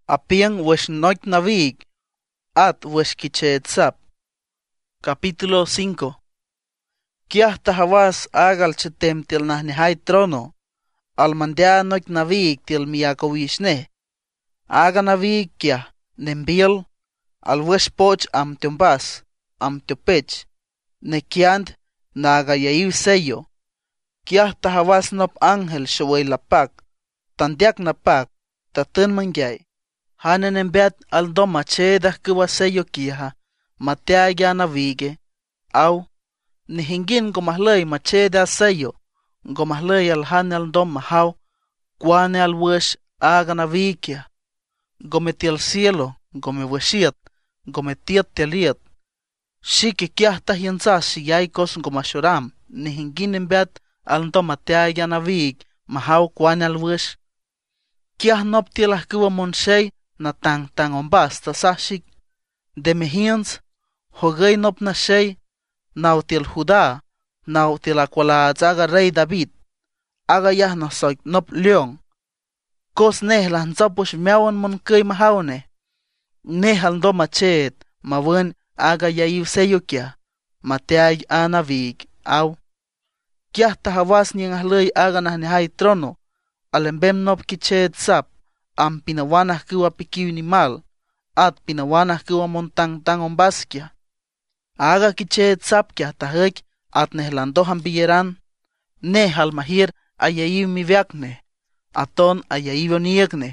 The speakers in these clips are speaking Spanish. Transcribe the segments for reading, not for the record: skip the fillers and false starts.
Apian wesh noit navig, at wesh kicheetzap. Capítulo 5. Kiah tahawas agal chetem til nahnihai trono, al mandia noit navig til miyakowishne. Aga navig kiah, nembil, al wesh poch am tiombas, am tiopech, ne kiand naga yaiv sello. Kiah tahawas nop ángel shaway lapak, tandiak napak, tatun mangyay. Hanen embeat al doma chedah kuwa sello kiha, matea ya navige, au, nihingin gomahlay macheda sello, gomahlay al hanel doma hau, kwane al wesh aga navigia, gometi al cielo, gome weshiat, gometiat teliat. Shike kiah tahianza shiyaikos gomashoram, nihingin embeat al doma tea ya navig, mahau kwane al wesh. Kiah nop tielah kuwa monshey, na tang ombas ta sashik de mehians hogay nop na shay naw til Judá naw til akwala aga rey David aga yah na soy nop leon kos neh lan zapush meawan mon kay mahawne neh al do machet mawen aga yaiv seyo kya mateay anavig au kya tahawas ni ngahlay aga na hay trono alembem nop kichet sap am pinawanah kuwa pikiw ni mal, at pinawanah kuwa montang ombaskia. Aga kichet sapkia tahek at nehlandohan biyeran, nehal mahir ayayiv mi viakne, aton ayayiv oniegne.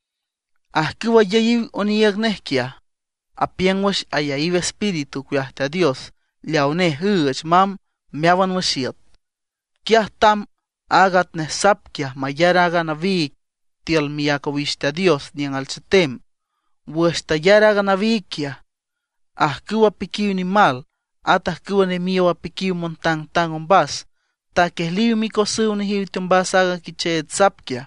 Kuwa yayiv oniegne kia, apienwash ayayiv espíritu kuyahta Dios, liaune huch mam miawan washiat. Kia tam agat ne sapkia mayaraga navik, tiel miyakowishta Dios nian al chetem, wuesta yaraga navikia, kuwa pikiw ni mal, kuwa ne miwa pikiw montang ombas, ta kehliw mikosu ne hiw tombas aga kichet sapkia,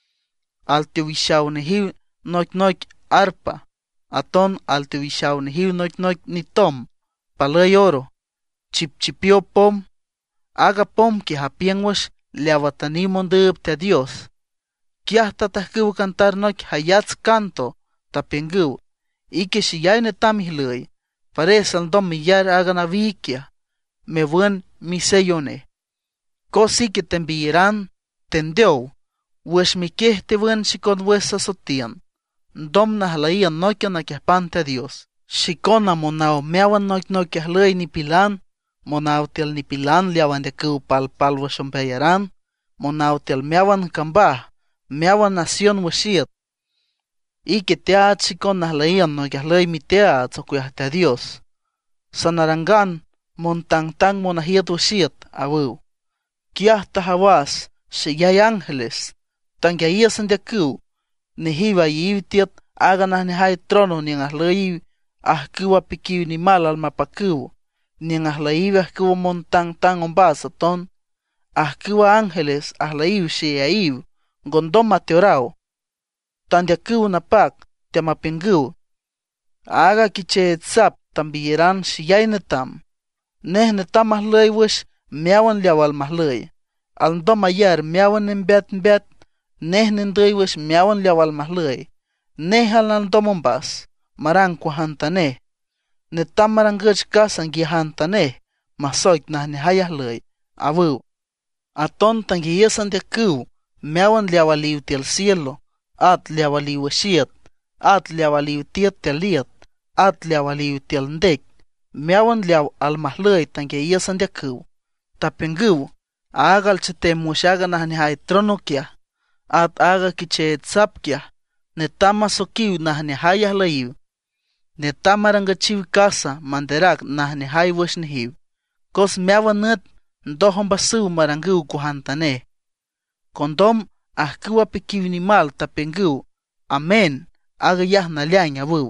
al tewishaw ne hiw noik arpa, aton al tewishaw ne hiw noik nitom, palay oro, chipchipio pom, aga pom ki hapienwash leawatani mondub te Dios. Kiah tatahkuw cantar noik hayats canto, tapenguw, ike shiyay netamihloy, pares al dom millar aga navikia, me buen miseyone. Kosi que tembiyeran, tendeo, wesh mikeh te buen shikon wesa sotian, dom nahlayan noikan nakiahpante Dios. Shikona monao meawan noik ahlay ni pilan, monao tel ni pilan liawan de kuw pal washompeyaran, monao tel meawan kambah, meawan nación washiat. Ike teat shikon nahlayan no yahlay mi teat sokuyahta Dios. Sanarangan montang monahiat washiat awu. Kiah tahawas shiyay ángeles. Tangyayas de kuw. Nehiva yivtiat aganah nehay trono niang ahlay kuwa pikiw ni mal al mapakuw. Niang ahlay kuwa montang ombas aton. Kuwa ángeles ahlay shiyayiv. Gondoma teorao, tandiakuw napak, tiamapinguw. Aga kichet sap, tambiyeran shiyay netam. Neh netam mahlay wish, meawan liawal mahlay. Aldoma yar meawan embeat, neh nenday wish meawan liawal mahlay. Neh alandomombas, marang kuhantaneh. Netam marangach kasan gihantaneh, masoik nah nehayahlay, awu. Aton tangiyasan diakuw. Meawan liawaliw til cielo, at liawaliw washiat, at liawaliw tiat teliat, at liawaliw til ndek, meawan liaw al mahlay tangiyasan diakuw. Tapenguw, agal chetem mushaga nahnihay trono kia, at aga kichet sap kia, netama sokiw nahnihay ahlayiw, netama rangachiw kasa manderak nahnihay washnihiw, kos meawan nut ndohon basuw maranguw kuhantaneh. Kondom kuwa pikiw ni mal tapenguw, amen, aga yah naliang awu.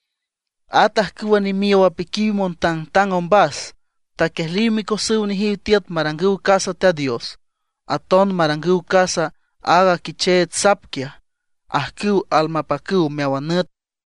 Kuwa ni miwa pikiw montang ombas, ta kehliw mikosuw ni hiw tiat maranguw kasa te Dios, aton maranguw kasa aga kichet sapkia, kuw al mapakuw meawanut